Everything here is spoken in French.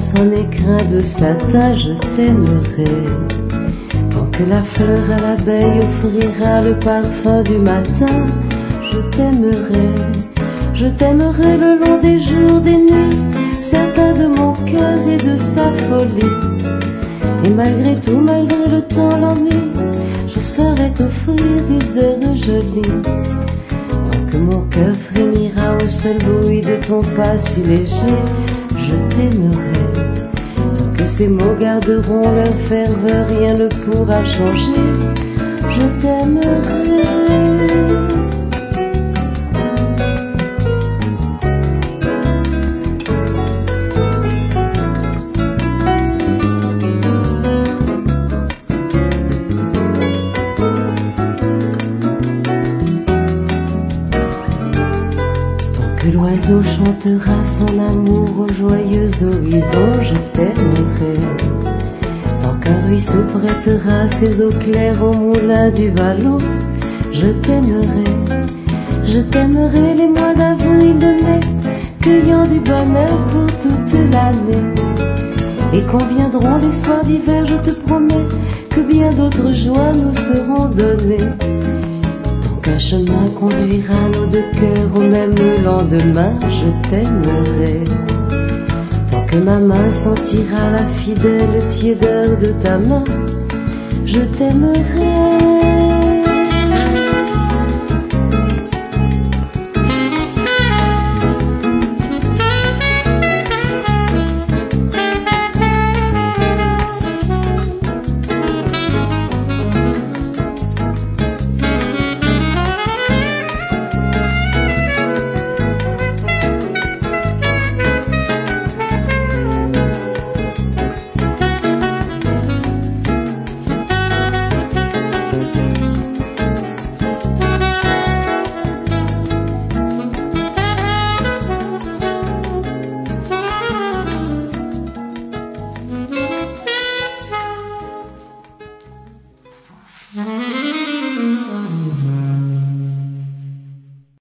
son écrin de satin, je t'aimerai. Tant que la fleur à l'abeille offrira le parfum du matin, je t'aimerai. Je t'aimerai le long des jours, des nuits, certain de mon cœur et de sa folie. Et malgré tout, malgré le temps, l'ennui, je saurais t'offrir des heures jolies. Tant que mon cœur frémira au seul bruit de ton pas si léger, je t'aimerai. Tant que ces mots garderont leur ferveur, rien ne pourra changer, je t'aimerai. Que l'oiseau chantera son amour au joyeux horizon, je t'aimerai. Tant qu'un ruisseau prêtera ses eaux claires au moulin du vallon, je t'aimerai. Je t'aimerai les mois d'avril, de mai, cueillant du bonheur pour toute l'année. Et quand viendront les soirs d'hiver, je te promets que bien d'autres joies nous seront données. Qu'un chemin conduira nos deux cœurs au même lendemain, je t'aimerai. Tant que ma main sentira la fidèle tiédeur de ta main, je t'aimerai.